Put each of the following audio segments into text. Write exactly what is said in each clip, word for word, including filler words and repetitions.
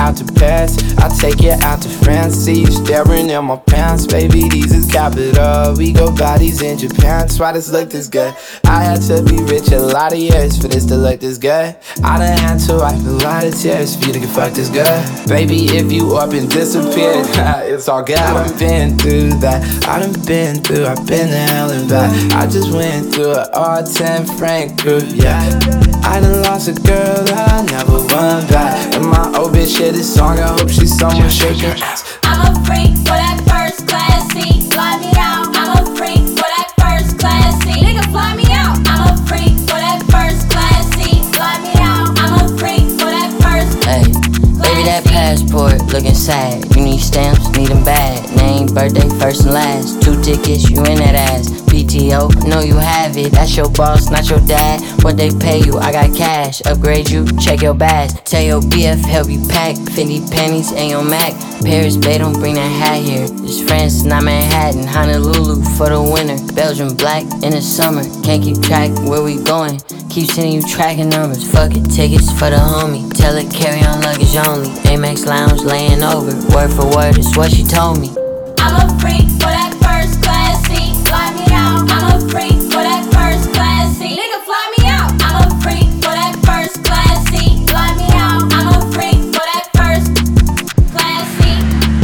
out to Paris, I'll take you out to France. See you staring in my pants, baby, these is capital. We go bodies in Japan, that's why this look this good. I had to be rich a lot of years for this to look this good. I done had to wipe a lot of tears for you to get fucked this good. Baby, if you up and disappeared, it's all good. I done been through that, I done been through, I've been to hell and back. I just went through an R ten Frank group, yeah. I done lost a girl that I never won back. And my old bitch shit this song, I hope she's someone shaking ass. I'm a freak for that first class seat, fly me out. I'm a freak for that first class seat, nigga fly me out. I'm a freak for that first class seat, fly me out. I'm a freak for that first Hey, baby, that passport looking sad. You need stamps, need them bad. Name, birthday, first and last. Two tickets, you in that ass. P T O, know you have it. That's your boss, not your dad. What they pay you, I got cash. Upgrade you, check your badge. Tell your B F, help you pack. Fifty pennies and your Mac. Paris Bay, don't bring that hat here. It's France, not Manhattan. Honolulu for the winter. Belgium black in the summer. Can't keep track where we going. Keep sending you tracking numbers. Fuck it, tickets for the homie. Tell it carry on luggage only. Amex Lounge laying over. Word for word, it's what she told me. I'm a freak for that first class seat, fly me out. I'm a freak for that first class seat, nigga fly me out. I'm a freak for that first class seat, fly me out. I'm a freak for that first class seat.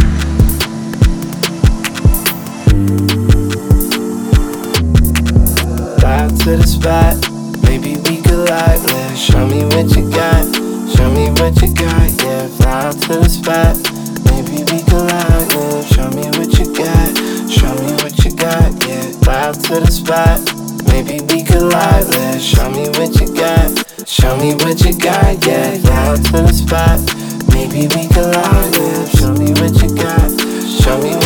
Fly out to the spot, maybe we collide. Yeah, show me what you got, show me what you got. Yeah, fly out to the spot, maybe we collide. Yeah, show me what you got, show me what you got. Yeah, fly out to the spot, maybe we collide. Yeah, show me what you got, show me what you got. Yeah, fly out to the spot, maybe we collide. Yeah, show me what you got, show me.